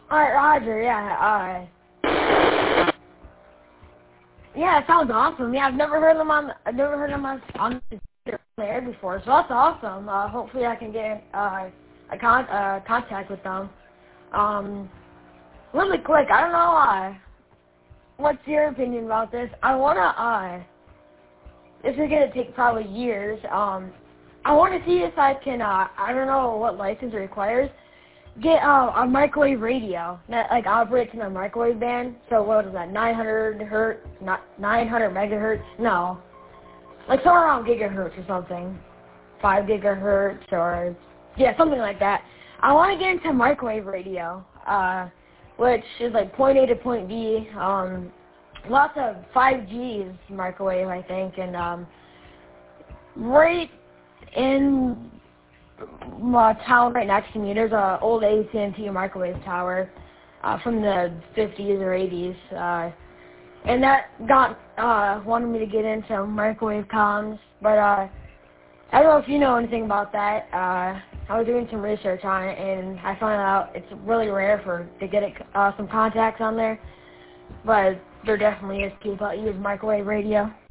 Alright, Roger, yeah, yeah, it sounds awesome. Yeah, I've never heard them on the air before, so that's awesome. Hopefully I can get contact with them. Really quick, I don't know, what's your opinion about this? I wanna, this is gonna take probably years, I wanna see if I can, I don't know what license it requires, get, a microwave radio that, like, operates in a microwave band. So what is that, 900 hertz, not 900 megahertz? No. Like somewhere around gigahertz or something. 5 gigahertz or, yeah, something like that. I want to get into microwave radio, which is like point A to point B. Lots of 5G's microwave, I think, and right in my town right next to me, there's a old AT&T microwave tower from the 50s or 80s, and that got wanted me to get into microwave comms, but I don't know if you know anything about that. I was doing some research on it, and I found out it's really rare to get some contacts on there, but there definitely is people that use microwave radio.